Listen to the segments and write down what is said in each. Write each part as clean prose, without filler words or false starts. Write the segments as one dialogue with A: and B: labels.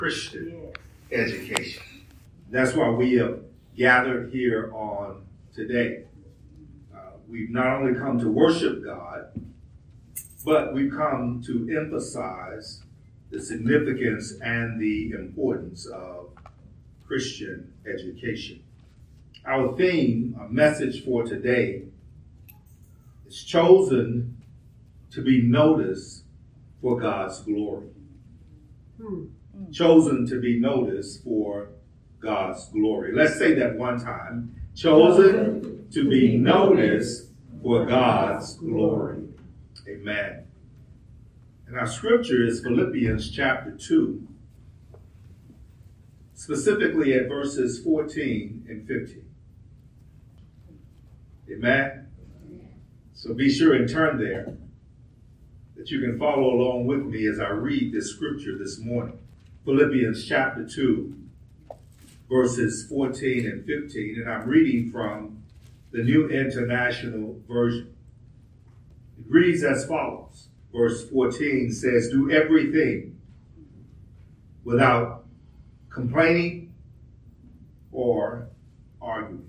A: Christian education. That's why we have gathered here on today. We've not only come to worship God, but we've come to emphasize the significance and the importance of Christian education. Our theme, our message for today, is chosen to be noticed for God's glory. Chosen to be noticed for God's glory. Let's say that one time. Chosen to be noticed for God's glory. Amen. And our scripture is Philippians chapter 2, specifically at verses 14 and 15. Amen. So be sure and turn there, that you can follow along with me as I read this scripture this morning. Philippians chapter 2, verses 14 and 15. And I'm reading from the New International Version. It reads as follows. Verse 14 says, "Do everything without complaining or arguing,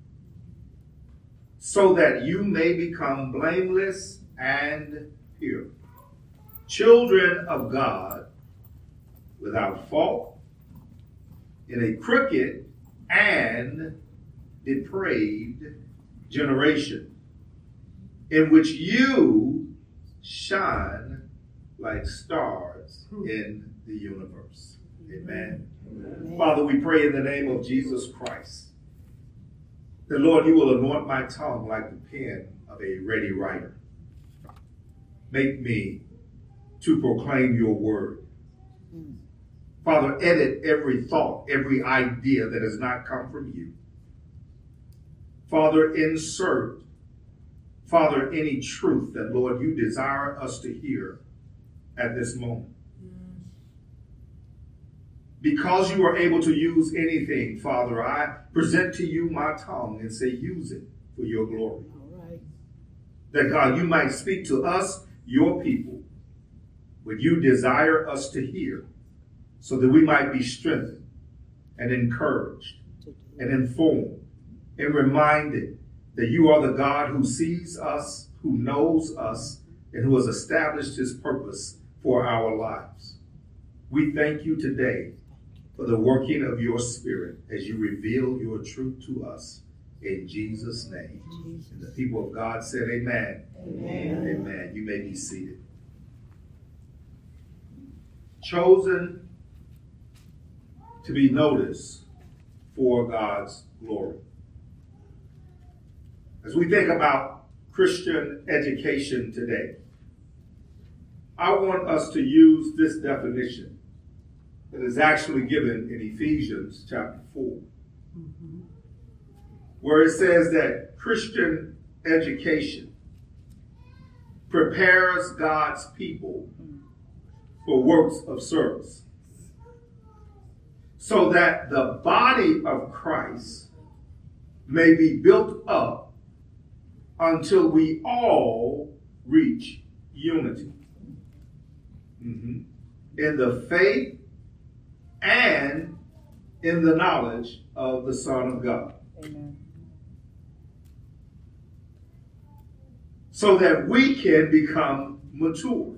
A: so that you may become blameless and pure, children of God, without fault, in a crooked and depraved generation, in which you shine like stars in the universe." Amen. Amen. Father, we pray in the name of Jesus Christ that, Lord, you will anoint my tongue like the pen of a ready writer. Make me to proclaim your word. Father, edit every thought, every idea that has not come from you. Father, insert, Father, any truth that, Lord, you desire us to hear at this moment. Because you are able to use anything, Father, I present to you my tongue and say, use it for your glory. All right. That, God, you might speak to us, your people, what you desire us to hear, so that we might be strengthened and encouraged and informed and reminded that you are the God who sees us, who knows us, and who has established his purpose for our lives. We thank you today for the working of your Spirit as you reveal your truth to us in Jesus' name. And the people of God said amen. Amen. Amen. You may be seated. Chosen to be noticed for God's glory. As we think about Christian education today, I want us to use this definition that is actually given in Ephesians chapter 4, where it says that Christian education prepares God's people for works of service, so that the body of Christ may be built up until we all reach unity in the faith and in the knowledge of the Son of God. Amen. So that we can become mature,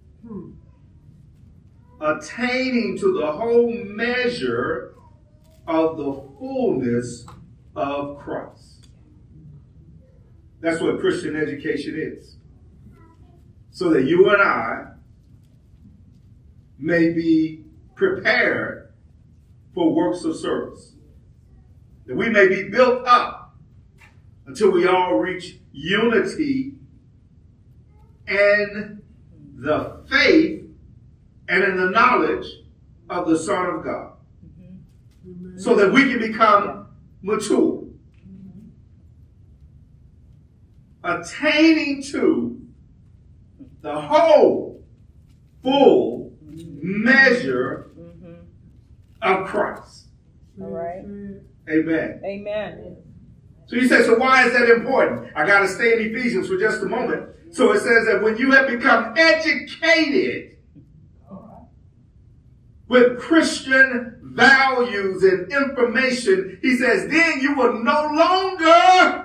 A: attaining to the whole measure of the fullness of Christ. That's what Christian education is. So that you and I may be prepared for works of service. That we may be built up until we all reach unity in the faith and in the knowledge of the Son of God. So that we can become mature. Attaining to the whole full measure of Christ.
B: All right.
A: Amen.
B: Amen.
A: So you say, so why is that important? I got to stay in Ephesians for just a moment. So it says that when you have become educated with Christian values and information, he says, then you will no longer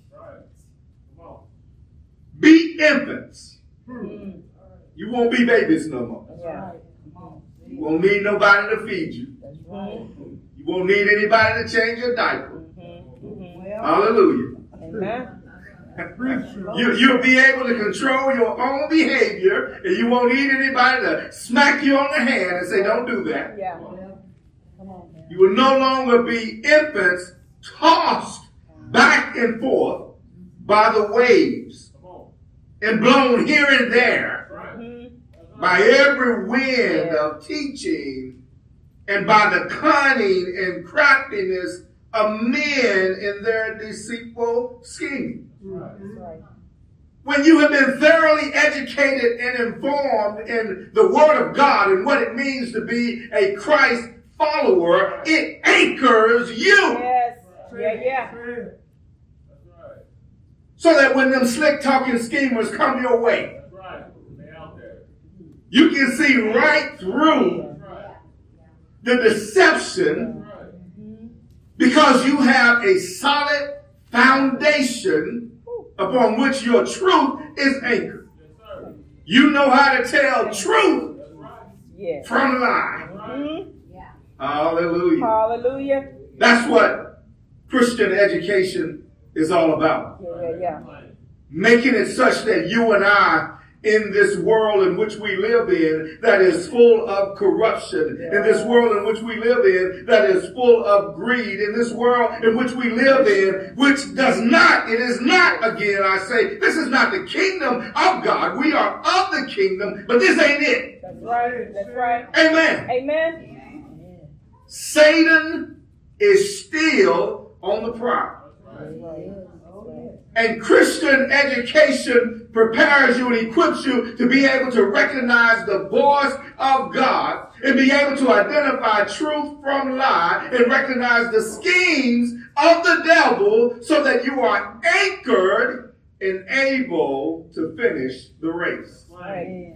A: be infants. You won't be babies no more. You won't need nobody to feed you. You won't need anybody to change your diaper. Hallelujah.
B: Amen.
A: You'll be able to control your own behavior, and you won't need anybody to smack you on the hand and say, don't do that.
B: Yeah.
A: You will no longer be infants tossed back and forth by the waves and blown here and there by every wind of teaching and by the cunning and craftiness of men in their deceitful scheming.
B: Right.
A: When you have been thoroughly educated and informed in the Word of God and what it means to be a Christ follower, it anchors you.
B: Yes. Yeah.
A: So that when them slick talking schemers come your way, you can see right through the deception because you have a solid foundation upon which your truth is anchored. You know how to tell truth from lie. Hallelujah.
B: Hallelujah.
A: That's what Christian education is all about.
B: Yeah.
A: Making it such that you and I, in this world in which we live in, that is full of corruption, in this world in which we live in, that is full of greed, in this world in which we live in, which it is not, again, I say, this is not the kingdom of God. We are of the kingdom, but this ain't it.
B: That's right. That's right.
A: Amen.
B: Amen.
A: Satan is still on the prowl. And Christian education prepares you and equips you to be able to recognize the voice of God and be able to identify truth from lie and recognize the schemes of the devil so that you are anchored and able to finish the race.
B: Right.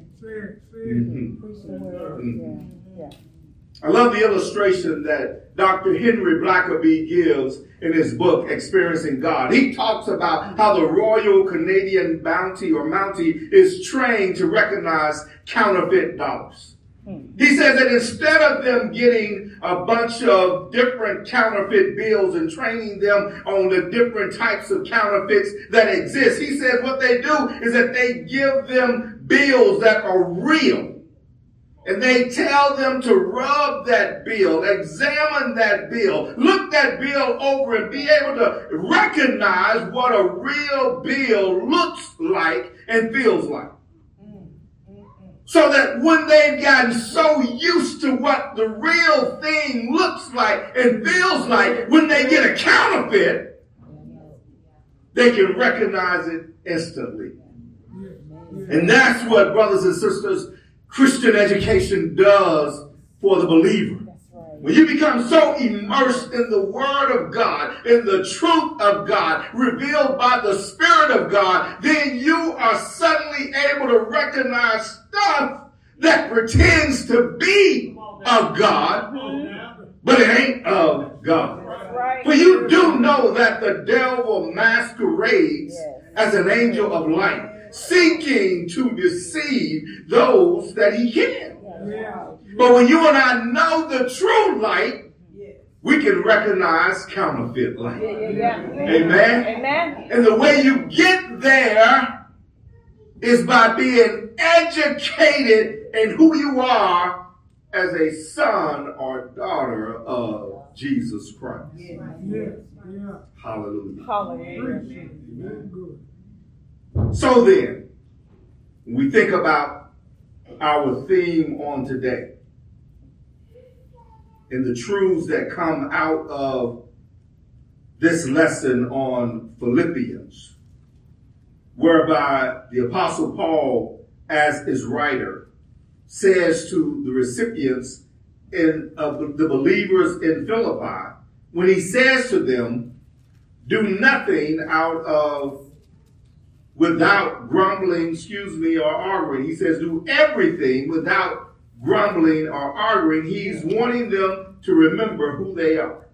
A: I love the illustration that Dr. Henry Blackaby gives in his book, Experiencing God. He talks about how the Royal Canadian Bounty or Mountie is trained to recognize counterfeit dollars. He says that instead of them getting a bunch of different counterfeit bills and training them on the different types of counterfeits that exist, he says what they do is that they give them bills that are real. And they tell them to rub that bill, examine that bill, look that bill over and be able to recognize what a real bill looks like and feels like. So that when they've gotten so used to what the real thing looks like and feels like, when they get a counterfeit, they can recognize it instantly. And that's what, brothers and sisters, Christian education does for the believer. When you become so immersed in the Word of God, in the truth of God, revealed by the Spirit of God, then you are suddenly able to recognize stuff that pretends to be of God, but it ain't of God. For you do know that the devil masquerades as an angel of light, seeking to deceive those that he can. But when you and I know the true light, we can recognize counterfeit light. Amen?
B: Amen.
A: And the way you get there is by being educated in who you are as a son or daughter of Jesus Christ. Hallelujah.
B: Hallelujah.
A: So then, when we think about our theme on today and the truths that come out of this lesson on Philippians, whereby the Apostle Paul, as his writer, says to the recipients of the believers in Philippi, when he says to them, do nothing without grumbling, or arguing. He says, do everything without grumbling or arguing. He's wanting them to remember who they are.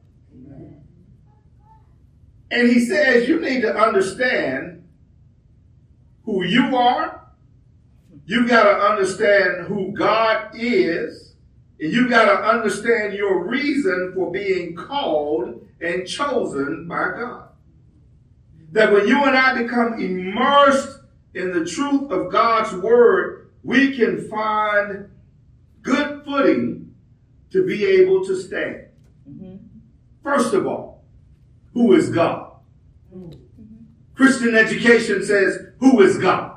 A: And he says you need to understand who you are. You got to understand who God is. And you got to understand your reason for being called and chosen by God. That when you and I become immersed in the truth of God's word, we can find good footing to be able to stand. First of all, who is God? Christian education says, who is God?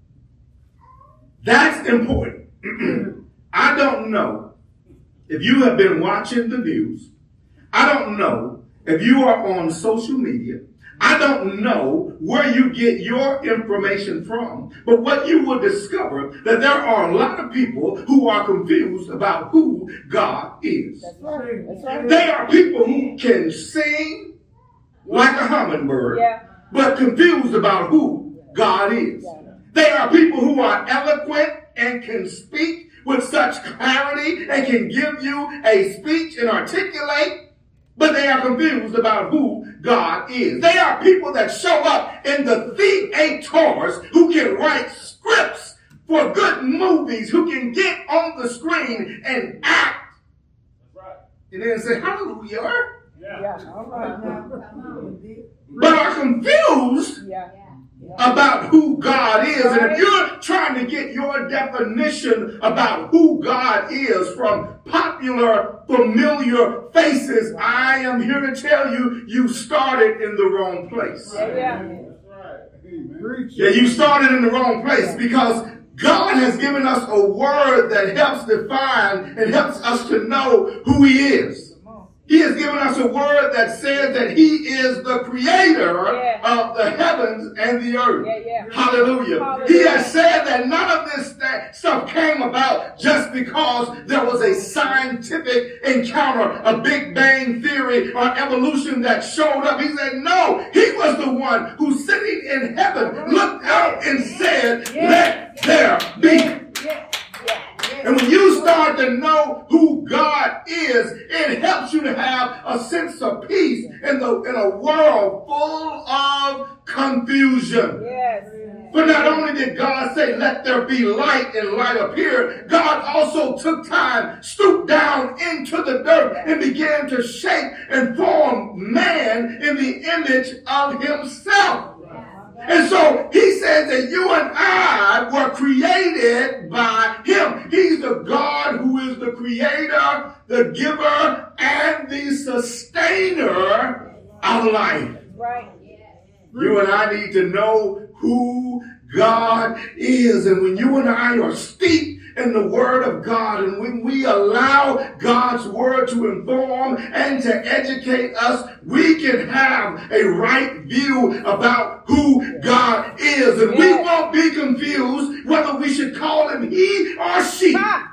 A: That's important. I don't know if you have been watching the news. I don't know if you are on social media. I don't know where you get your information from, but what you will discover that there are a lot of people who are confused about who God is.
B: That's right. That's right.
A: They are people who can sing like a hummingbird,
B: Yeah.
A: but confused about who God is. They are people who are eloquent and can speak with such clarity and can give you a speech and articulate, but they are confused about who God is. They are people that show up in the theaters who can write scripts for good movies, who can get on the screen and act. And then say, hallelujah.
B: Yeah. All right now.
A: But are confused
B: Yeah.
A: about who God is. And if you're trying to get your definition about who God is from popular, familiar faces, I am here to tell you, you started in the wrong place.
B: Yeah.
A: Yeah, you started in the wrong place, because God has given us a word that helps define and helps us to know who he is. He has given us a word that says that he is the creator of the heavens and the earth. Hallelujah. He has said that none of this stuff came about just because there was a scientific encounter, a Big Bang theory or evolution that showed up. He said, no, he was the one who sitting in heaven looked out and said, let there be. And when you start to know who God is, it helps you to have a sense of peace in a world full of confusion.
B: Yes.
A: But not only did God say, let there be light, and light appeared, God also took time, stooped down into the dirt, and began to shape and form man in the image of himself. And so he says that you and I were created by him. He's the God who is the creator, the giver, and the sustainer of life.
B: Right.
A: You and I need to know who God is. And when you and I are steeped in the word of God, and when we allow God's word to inform and to educate us, we can have a right view about who God is. And we won't be confused whether we should call him he or she.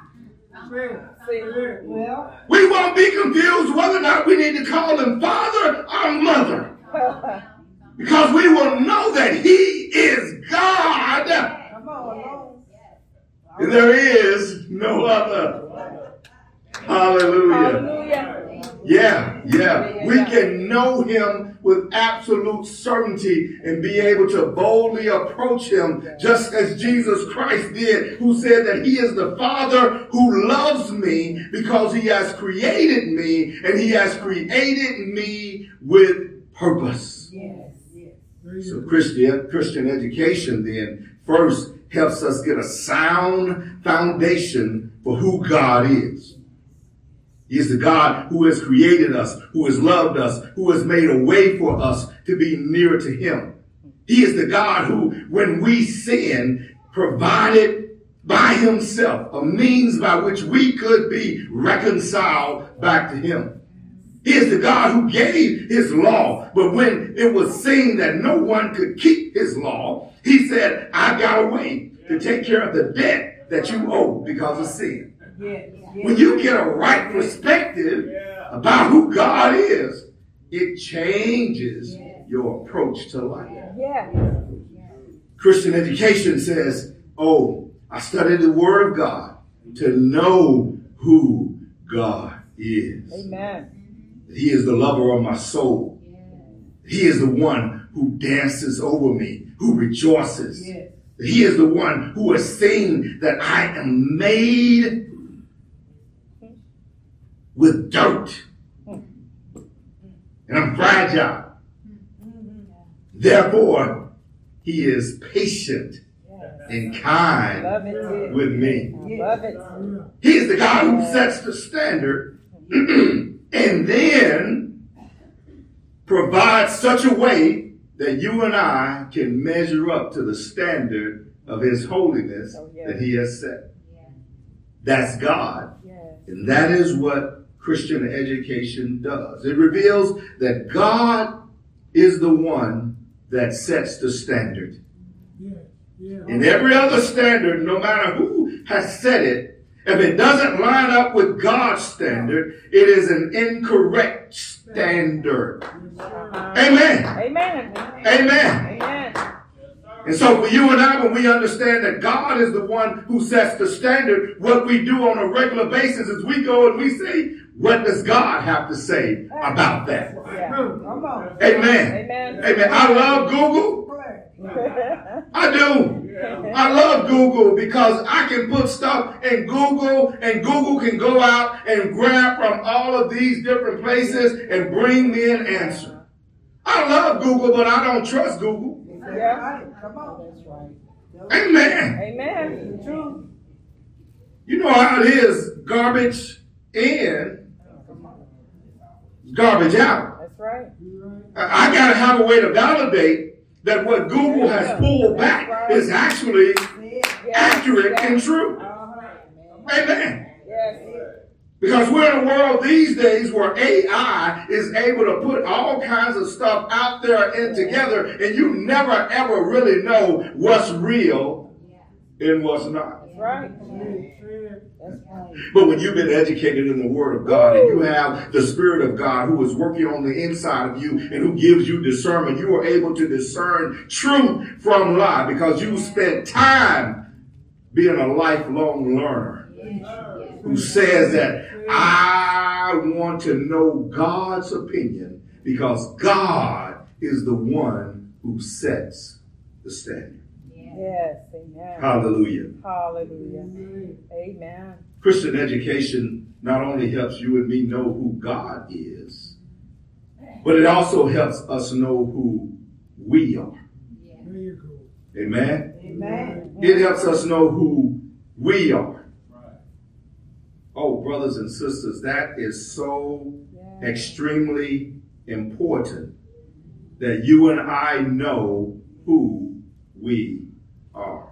B: Well.
A: We won't be confused whether or not we need to call him father or mother. Because we will know that he is God.
B: Come on.
A: And there is no other. Hallelujah. Yeah. We can know him with absolute certainty and be able to boldly approach him, just as Jesus Christ did, who said that he is the Father who loves me because he has created me, and he has created me with purpose. So Christian education then first helps us get a sound foundation for who God is. He is the God who has created us, who has loved us, who has made a way for us to be near to him. He is the God who, when we sin, provided by himself a means by which we could be reconciled back to him. He is the God who gave his law, but when it was seen that no one could keep his law, he said, I got a way to take care of the debt that you owe because of sin. When you get a right perspective about who God is, it changes your approach to life. Christian education says, I studied the word of God, to know who God is.
B: Amen.
A: He is the lover of my soul. He is the one who dances over me, who rejoices.
B: Yes.
A: He is the one who has seen that I am made with dirt. And I'm fragile. Therefore, he is patient and kind with me.
B: Love it.
A: He is the God who sets the standard and then provides such a way that you and I can measure up to the standard of his holiness that he has set. That's God. And that is what Christian education does. It reveals that God is the one that sets the standard. And every other standard, no matter who has set it, if it doesn't line up with God's standard, it is an incorrect standard. Amen.
B: Amen.
A: Amen.
B: Amen.
A: And so for you and I, when we understand that God is the one who sets the standard, what we do on a regular basis is we go and we say, what does God have to say about that?
B: Yeah. Come on.
A: Amen.
B: Amen.
A: Amen. I love Google. I do. I love Google because I can put stuff in Google and Google can go out and grab from all of these different places and bring me an answer. I love Google, but I don't trust Google.
B: Yeah. Come on. That's right.
A: Amen.
B: Amen. True.
A: You know how it is, garbage in, garbage out.
B: That's right.
A: I got to have a way to validate that what Google has pulled back is actually accurate and true. Amen.
B: Yes.
A: Because we're in a world these days where AI is able to put all kinds of stuff out there and together, and you never ever really know what's real and what's not.
B: That's right.
A: But when you've been educated in the Word of God and you have the Spirit of God who is working on the inside of you and who gives you discernment, you are able to discern truth from lie because you spent time being a lifelong learner who says that I want to know God's opinion because God is the one who sets the standard.
B: Yes. Amen.
A: Hallelujah.
B: Hallelujah. Amen.
A: Christian education not only helps you and me know who God is, but it also helps us know who we are. Amen?
B: Amen.
A: It helps us know who we are. Oh, brothers and sisters, that is so extremely important that you and I know who we are.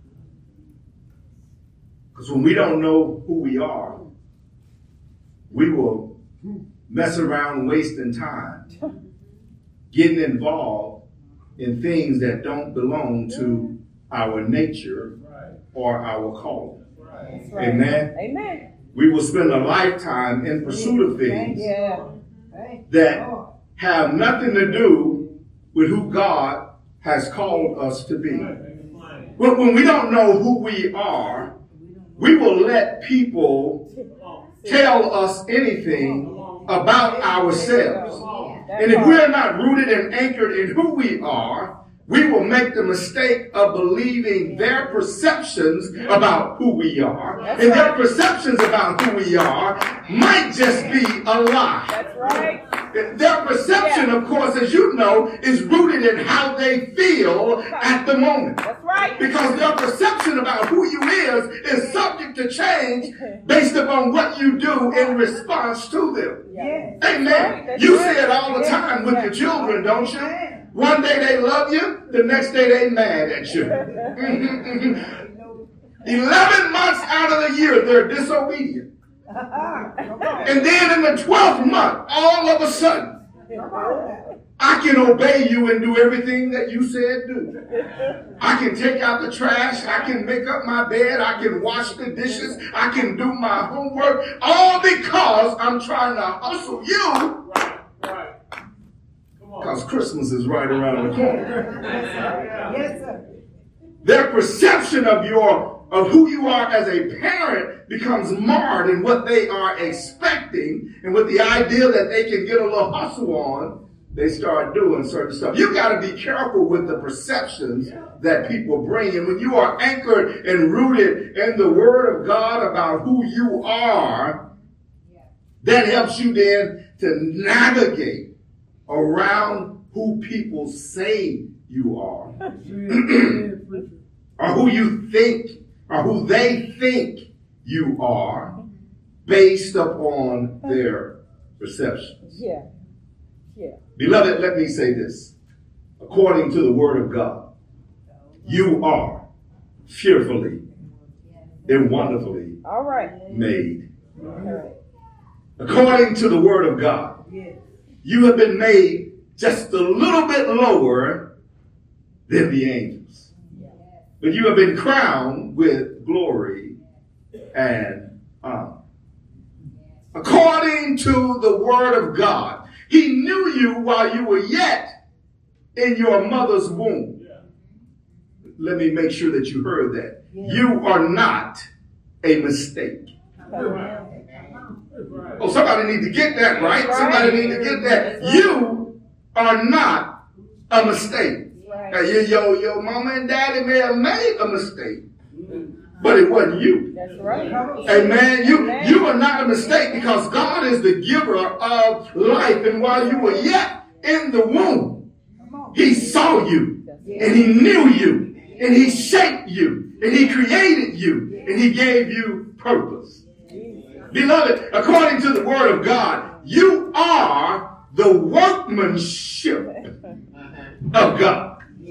A: Because when we don't know who we are, we will mess around wasting time, getting involved in things that don't belong to our nature or our calling.
B: Right.
A: Amen?
B: Amen.
A: We will spend a lifetime in pursuit of things that have nothing to do with who God has called us to be. But when we don't know who we are, we will let people tell us anything about ourselves. And if we're not rooted and anchored in who we are, we will make the mistake of believing their perceptions about who we are. And their perceptions about who we are might just be a lie.
B: That's right.
A: Their perception, of course, as you know, is rooted in how they feel at the moment.
B: That's right.
A: Because their perception about who you is subject to change based upon what you do in response to them.
B: Yes.
A: Amen.
B: Right.
A: You see it all the time with your children, don't you? One day they love you, the next day they mad at you. 11 months out of the year, they're disobedient. And then in the 12th month, all of a sudden, I can obey you and do everything that you said do. I can take out the trash. I can make up my bed. I can wash the dishes. I can do my homework. All because I'm trying to hustle you.
C: Right.
A: Because Christmas is right around the corner.
B: Yes, sir.
A: Their perception of your of who you are as a parent becomes marred in what they are expecting, and with the idea that they can get a little hustle on, they start doing certain stuff. You got to be careful with the perceptions that people bring. And when you are anchored and rooted in the Word of God about who you are, that helps you then to navigate around who people say you are, or who you think, or who they think you are, based upon their perceptions.
B: Yeah. Yeah.
A: Beloved, let me say this. According to the Word of God, you are fearfully and wonderfully
B: All right.
A: made.
B: All right.
A: According to the Word of God, you have been made just a little bit lower than the angels. But you have been crowned with glory and honor. According to the Word of God, He knew you while you were yet in your mother's womb. Let me make sure that you heard that. You are not a mistake. Oh, somebody need to get that right. Somebody need to get that. You are not a mistake. Your mama and daddy may have made a mistake, but it wasn't you.
B: That's right.
A: Amen. You are not a mistake, because God is the giver of life. And while you were yet in the womb, He saw you, and He knew you, and He shaped you, and He created you, and He gave you purpose. Beloved, according to the Word of God, you are the workmanship of God.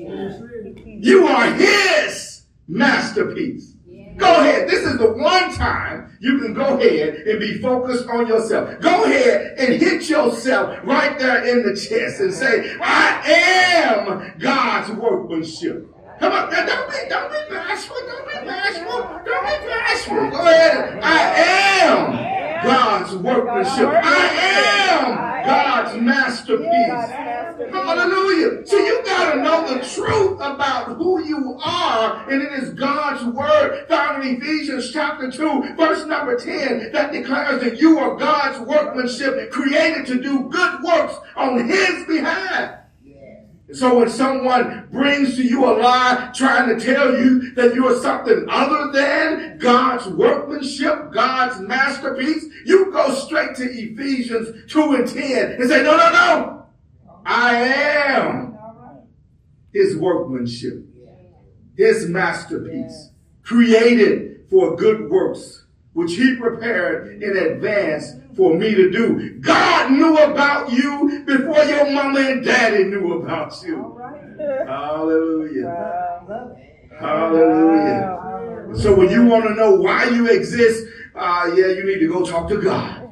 A: You are His masterpiece. Go ahead. This is the one time you can go ahead and be focused on yourself. Go ahead and hit yourself right there in the chest and say, I am God's workmanship. Come on. Don't be bashful. Don't be bashful. Don't be bashful. Go ahead. I am God's workmanship. I am God's masterpiece. Hallelujah. So you got to know the truth about who you are, and it is God's word found in Ephesians chapter 2, verse number 10, that declares that you are God's workmanship, created to do good works on His behalf. So when someone brings to you a lie trying to tell you that you are something other than God's workmanship, God's masterpiece, you go straight to Ephesians 2 and 10 and say, no. I am His workmanship, His masterpiece, created for good works, which He prepared in advance for me to do. God knew about you before your mama and daddy knew about you. Hallelujah.
B: Wow.
A: Hallelujah.
B: Wow.
A: So when you want to know why you exist, you need to go talk to God.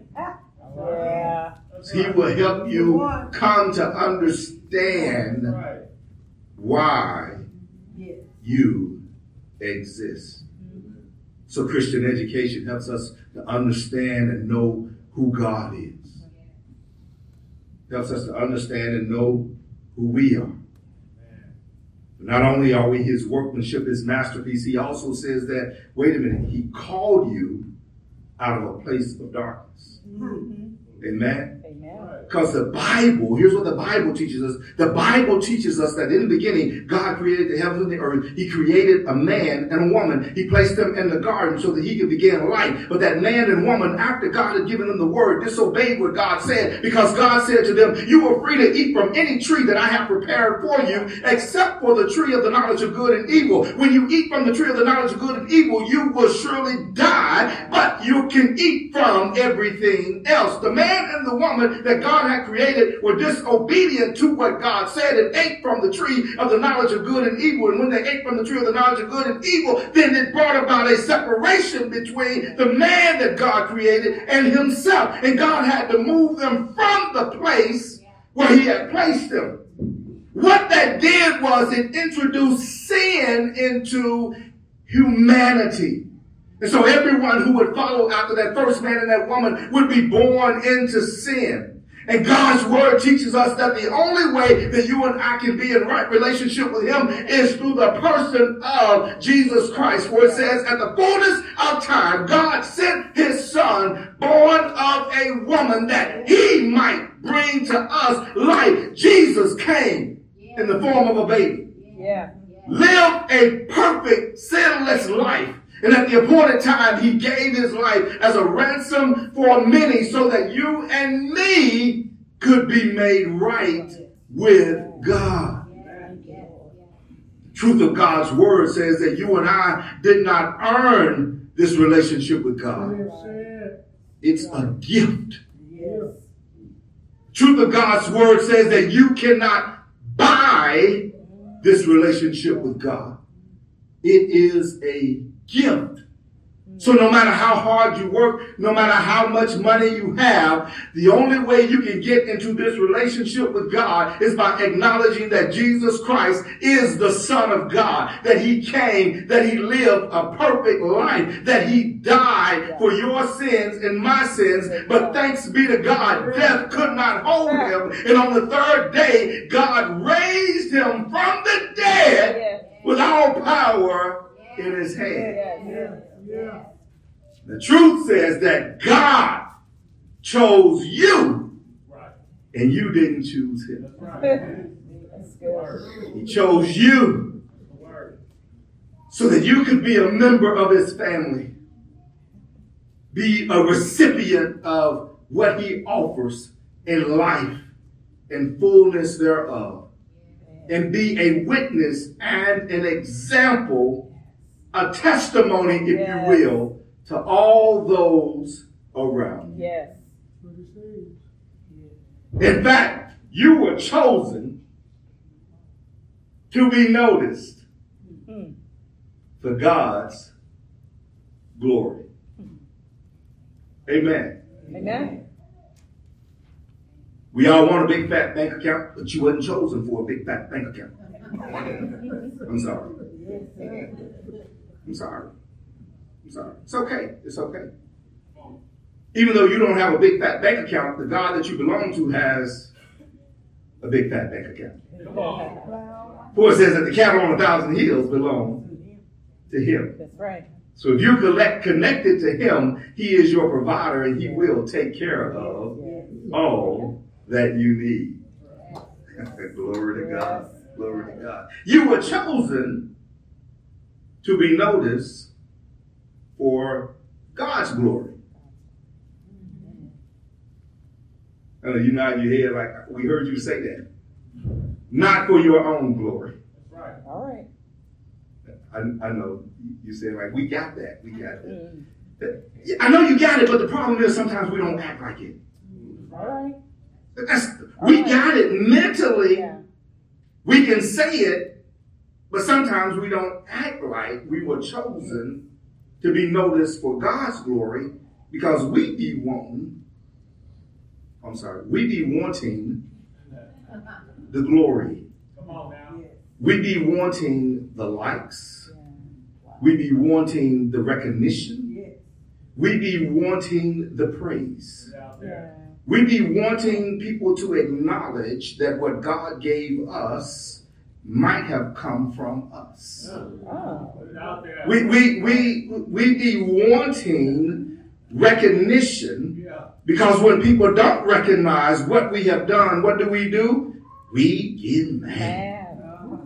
B: Yeah.
A: He will help you come to understand why you exist. So Christian education helps us to understand and know who God is. Helps us to understand and know who we are. Not only are we His workmanship, His masterpiece, He also says that, wait a minute, He called you out of a place of darkness. Amen. Because the Bible, here's what the Bible teaches us. The Bible teaches us that in the beginning, God created the heavens and the earth. He created a man and a woman. He placed them in the garden so that He could begin life. But that man and woman, after God had given them the word, disobeyed what God said, because God said to them, you are free to eat from any tree that I have prepared for you, except for the tree of the knowledge of good and evil. When you eat from the tree of the knowledge of good and evil, you will surely die, but you can eat from everything else. The man and the woman that God had created were disobedient to what God said and ate from the tree of the knowledge of good and evil. And when they ate from the tree of the knowledge of good and evil, then it brought about a separation between the man that God created and Himself. And God had to move them from the place where He had placed them. What that did was it introduced sin into humanity. And so everyone who would follow after that first man and that woman would be born into sin. And God's word teaches us that the only way that you and I can be in right relationship with him is through the person of Jesus Christ. For it says, at the fullness of time, God sent his son, born of a woman, that he might bring to us life. Jesus came in the form of a baby.
B: Yeah.
A: Lived a perfect, sinless life. And at the appointed time, he gave his life as a ransom for many so that you and me could be made right with God. The truth of God's word says that you and I did not earn this relationship with God. It's a gift. The truth of God's word says that you cannot buy this relationship with God. It is a gift. So no matter how hard you work, no matter how much money you have, the only way you can get into this relationship with God is by acknowledging that Jesus Christ is the Son of God, that he came, that he lived a perfect life, that he died for your sins and my sins. But thanks be to God, death could not hold him. And on the third day, God raised him from the dead with all power in his hand. The truth says that God chose you and you didn't choose him. He chose you so that you could be a member of his family, be a recipient of what he offers in life and fullness thereof, and be a witness and an example, a testimony, if you will, to all those around you.
B: Yes.
A: In fact, you were chosen to be noticed for God's glory. Amen.
B: Amen.
A: We all want a big fat bank account, but you wasn't chosen for a big fat bank account. I'm sorry. I'm sorry. I'm sorry. It's okay. It's okay. Even though you don't have a big fat bank account, the God that you belong to has a big fat bank account. For it says that the cattle on 1,000 hills belong to him.
B: That's right.
A: So if you're connected to him, he is your provider and he will take care of all that you need. Glory to God. Glory to God. You were chosen to be noticed for God's glory. I know you nod your head like we heard you say that. Not for your own glory.
B: All right.
A: I know you said like we got that. We got that. I know you got it, but the problem is sometimes we don't act like it.
B: All right.
A: We got it mentally. Yeah. We can say it, but sometimes we don't act like we were chosen to be noticed for God's glory because we be wanting the glory.
C: Come on now.
A: We be wanting the likes. We be wanting the recognition. We be wanting the praise. We be wanting people to acknowledge that what God gave us might have come from us. We be wanting recognition because when people don't recognize what we have done, what do? We get mad.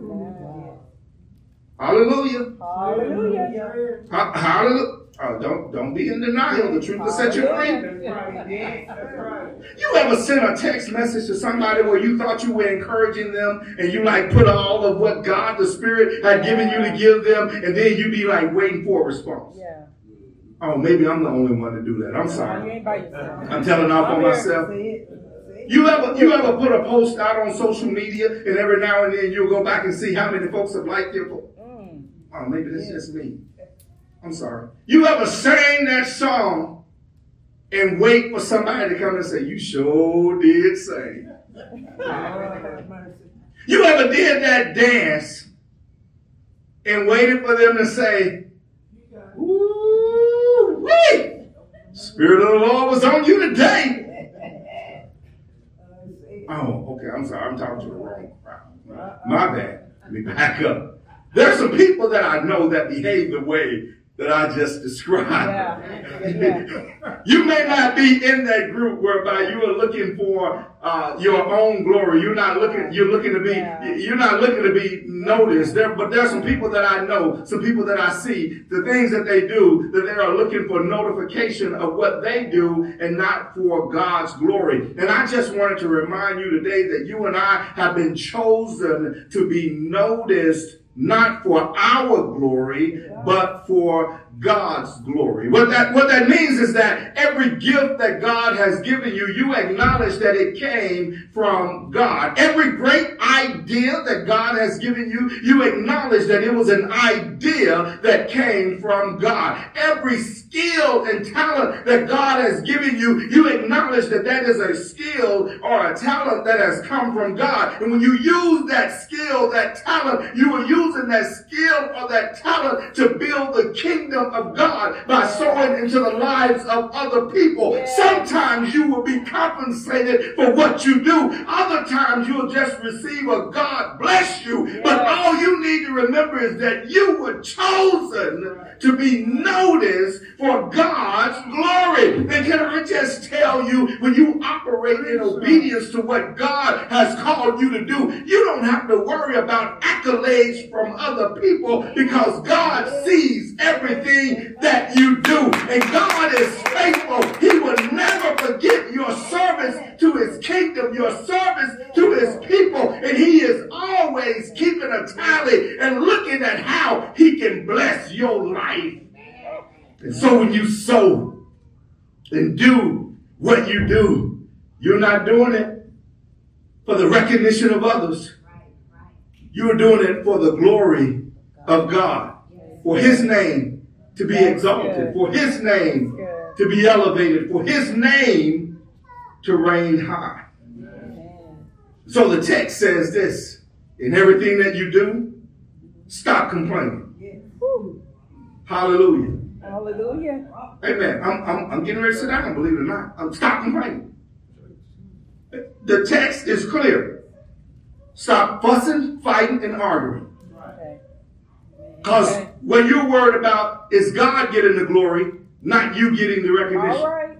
A: Hallelujah.
B: Hallelujah.
A: Hallelujah. Oh, don't be in denial. The truth will set you free. You ever sent a text message to somebody where you thought you were encouraging them and you like put all of what God, the Spirit, had given you to give them, and then you be like waiting for a response?
B: Yeah.
A: Oh, maybe I'm the only one to do that. I'm sorry.
B: You ain't by yourself.
A: I'm telling off on myself. You ever put a post out on social media and every now and then you'll go back and see how many folks have liked your post? Oh, maybe it's just me. I'm sorry. You ever sang that song and wait for somebody to come and say, you sure did sing? You ever did that dance and waited for them to say, ooh, wait, Spirit of the Lord was on you today. Oh, okay. I'm sorry. I'm talking to the wrong crowd. My bad. Let me back up. There's some people that I know that behave the way that I just described. You may not be in that group whereby you are looking for your own glory. You're not looking to be noticed. But there's some people that I know, some people that I see, the things that they do, that they are looking for notification of what they do and not for God's glory. And I just wanted to remind you today that you and I have been chosen to be noticed, not for our glory, but for God's glory. What that means is that every gift that God has given you, you acknowledge that it came from God. Every great idea that God has given you, you acknowledge that it was an idea that came from God. Every skill and talent that God has given you, you acknowledge that that is a skill or a talent that has come from God. And when you use that skill, that talent, you are using that skill or that talent to build the kingdom of God by sowing into the lives of other people. Sometimes you will be compensated for what you do. Other times you'll just receive a God bless you. But all you need to remember is that you were chosen to be noticed for God's glory. And can I just tell you, when you operate in obedience to what God has called you to do, you don't have to worry about accolades from other people, because God sees everything that you do. And God is faithful. He will never forget your service to his kingdom, your service to his people. And he is always keeping a tally and looking at how he can bless your life. And so when you sow and do what you do, you're not doing it for the recognition of others. You're doing it for the glory of God, for his name to be exalted, for his name to be elevated, for his name to reign high. So the text says this: in everything that you do, stop complaining. Hallelujah.
B: Hallelujah.
A: Amen. I'm getting ready to sit down, believe it or not. Stop complaining. The text is clear. Stop fussing, fighting, and arguing. Because what you're worried about is God getting the glory, not you getting the recognition.
B: All right.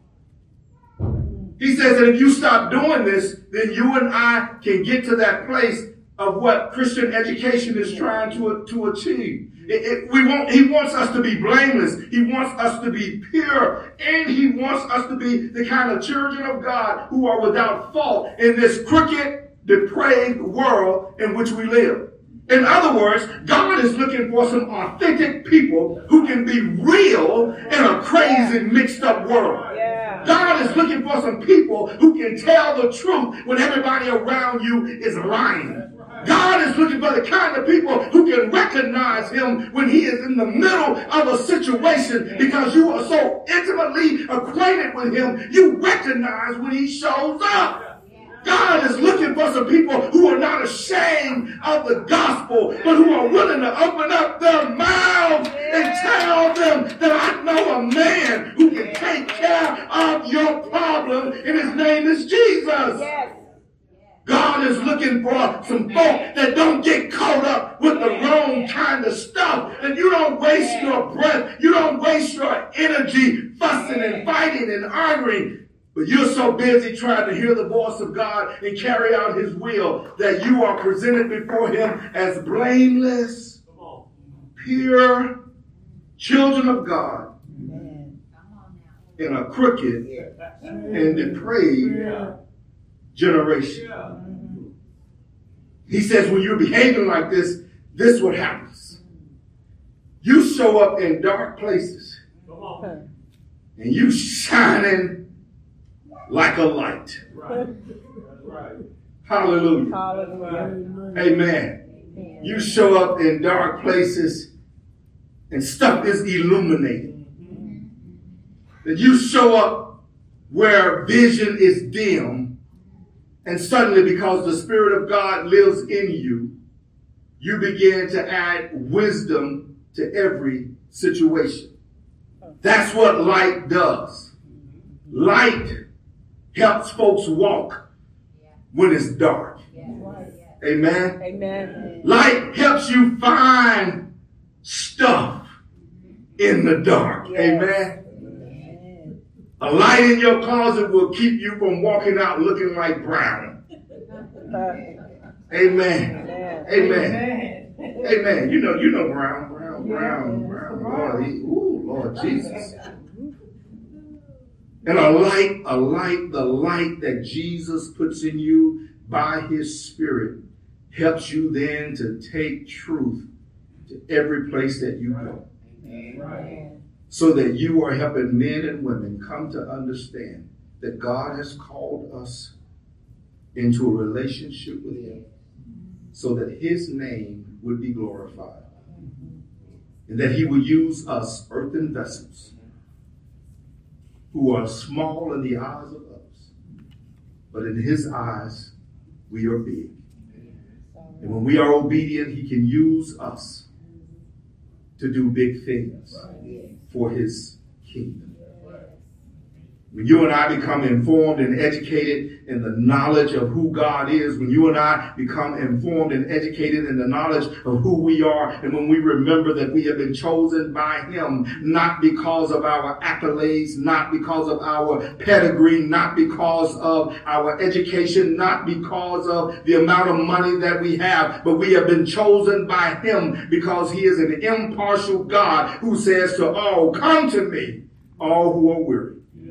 A: He says that if you stop doing this, then you and I can get to that place of what Christian education is trying to achieve. He wants us to be blameless. He wants us to be pure. And he wants us to be the kind of children of God who are without fault in this crooked, depraved world in which we live. In other words, God is looking for some authentic people who can be real in a crazy, mixed up world. God is looking for some people who can tell the truth when everybody around you is lying. God is looking for the kind of people who can recognize him when he is in the middle of a situation, because you are so intimately acquainted with him, you recognize when he shows up. God is looking for some people who are not ashamed of the gospel, but who are willing to open up their mouths and tell them that I know a man who can take care of your problem, and his name is Jesus. God is looking for some folk that don't get caught up with the wrong kind of stuff. And you don't waste your breath. You don't waste your energy fussing and fighting and arguing. But you're so busy trying to hear the voice of God and carry out his will that you are presented before him as blameless, pure children of God in a crooked and depraved generation. He says when you're behaving like this, this is what happens. You show up in dark places and you shining like a light. Hallelujah. Amen. You show up in dark places and stuff is illuminated. That you show up where vision is dim, and suddenly, because the Spirit of God lives in you, you begin to add wisdom to every situation. That's what light does. Light helps folks walk when it's dark. Amen.
B: Amen.
A: Light helps you find stuff in the dark. Amen. A light in your closet will keep you from walking out looking like Brown. Amen. Amen. Amen. You know Brown. Lord Jesus. And the light that Jesus puts in you by his Spirit helps you then to take truth to every place that you go. Amen. So that you are helping men and women come to understand that God has called us into a relationship with him so that his name would be glorified. And that he would use us, earthen vessels, who are small in the eyes of others, but in his eyes, we are big. And when we are obedient, he can use us to do big things for his kingdom. When you and I become informed and educated in the knowledge of who God is, when you and I become informed and educated in the knowledge of who we are, and when we remember that we have been chosen by him, not because of our accolades, not because of our pedigree, not because of our education, not because of the amount of money that we have, but we have been chosen by him because he is an impartial God who says to all, come to me, all who are weary.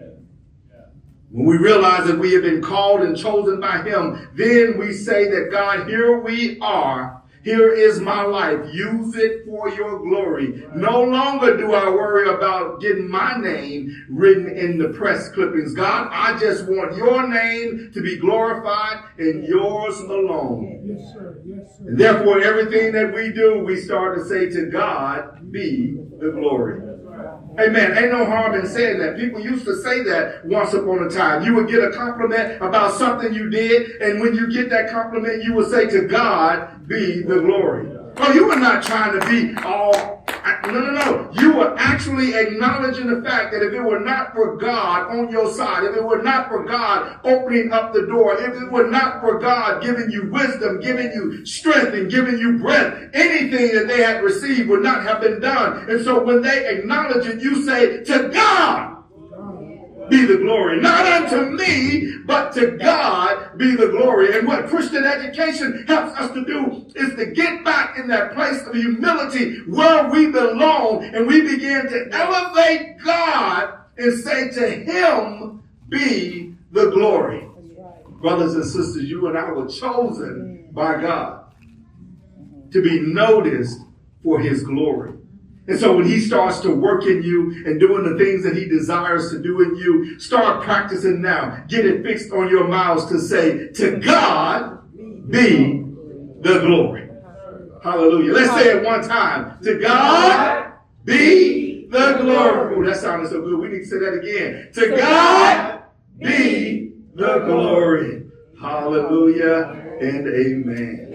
A: When we realize that we have been called and chosen by him, then we say that God, here we are. Here is my life. Use it for your glory. No longer do I worry about getting my name written in the press clippings. God, I just want your name to be glorified and yours alone. Yes, sir. Yes, sir. And therefore, everything that we do, we start to say to God, be the glory. Amen. Ain't no harm in saying that. People used to say that once upon a time. You would get a compliment about something you did, and when you get that compliment, you would say to God, be the glory. Oh, you were not trying to be all... No. You were actually acknowledging the fact that if it were not for God on your side, if it were not for God opening up the door, if it were not for God giving you wisdom, giving you strength, and giving you breath, anything that they had received would not have been done. And so when they acknowledge it, you say, to God be the glory. Not unto me, but to God be the glory. And what Christian education helps us to do is to get back in that place of humility where we belong, and we begin to elevate God and say to him be the glory. Brothers and sisters, you and I were chosen by God to be noticed for his glory. And so when he starts to work in you and doing the things that he desires to do in you, start practicing now. Get it fixed on your mouths to say, to God be the glory. Hallelujah. Let's say it one time. To God be the glory. Oh, that sounded so good. We need to say that again. To God be the glory. Hallelujah and amen.